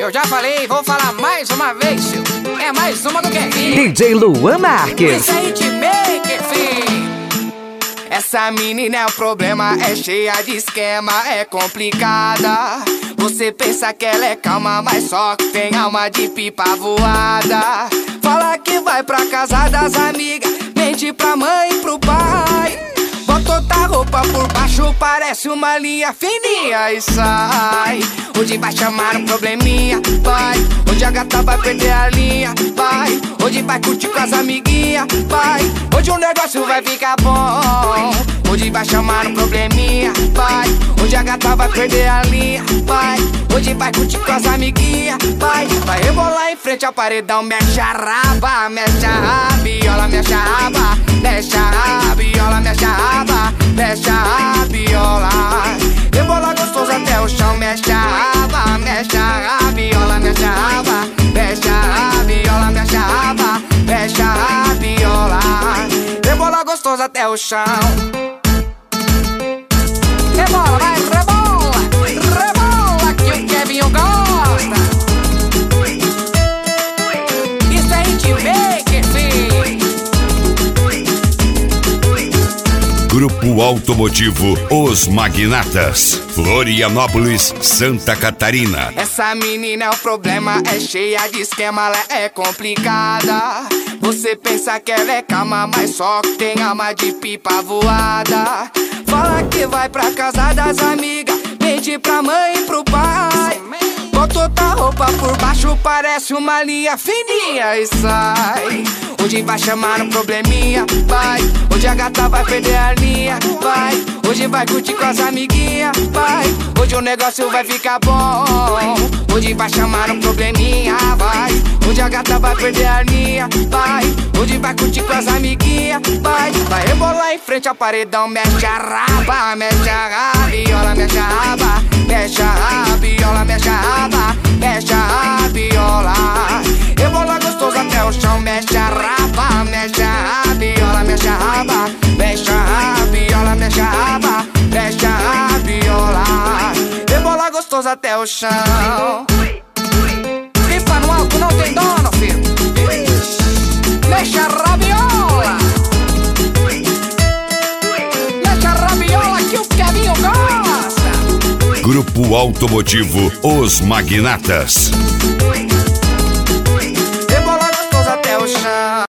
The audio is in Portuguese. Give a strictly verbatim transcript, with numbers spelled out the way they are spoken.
Eu já falei, vou falar mais uma vez, seu. É mais uma do que aqui. D J Luan Marques. Isso aí de make, filho. Essa menina é o problema, é cheia de esquema, é complicada. Você pensa que ela é calma, mas só que tem alma de pipa voada. Fala que vai pra casa das amigas, mente pra mãe e pro pai. Bota outra roupa por baixo, parece uma linha fininha e sai. Hoje vai chamar um probleminha, vai. Hoje a gata vai perder a linha, vai. Hoje vai curtir com as amiguinhas, vai. Hoje o negócio vai ficar bom. Hoje vai chamar um probleminha, vai. Hoje a gata vai perder a linha, vai. Hoje vai curtir com as amiguinhas, vai. Vai rebolar em frente ao paredão, mexe a raba, mexe a rabiola, mexe a raba, mexe a rabiola, mexe a raba, mexe a rabiola. Rebola gostoso até o chão, mexe a raba, mexe a rabiola, mexe a raba, mexe a rabiola, mexe a raba, mexe a rabiola. Rebola gostoso até o chão. Rebola, vai, rebola, rebola que o Kevinho gosta. Isso aí de make, filho. Grupo Automotivo Os Magnatas, Florianópolis, Santa Catarina. Essa menina é o problema, é cheia de esquema, ela é complicada. Você pensa que ela é calma, mas só que tem alma de pipa voada. Fala que vai pra casa das amigas, mente pra mãe e pro pai. Bota outra roupa por baixo, parece uma linha fininha e sai. Hoje vai chamar um probleminha, vai. Hoje a gata vai perder a linha, vai. Hoje vai curtir com as amiguinhas, vai. Hoje o negócio vai ficar bom. Hoje vai chamar um probleminha, vai. Hoje a gata vai perder a linha, vai. Hoje vai curtir com as amiguinhas, vai. Vai rebolar em frente ao paredão, mexe a raba, mexe a rabiola, mexe a raba, mexe a rabiola, mexe a raba, mexe a rabiola. Rebola gostoso até o chão, mexe a raba, mexe a rabiola, mexe a raba, mexe a rabiola, mexe a raba, mexe a rabiola. Rebola gostoso até o chão. Pipa no alto não tem dono, filho. Mexe a rabiola, mexe a rabiola que o Kevinho gosta. Grupo Automotivo Os Magnatas.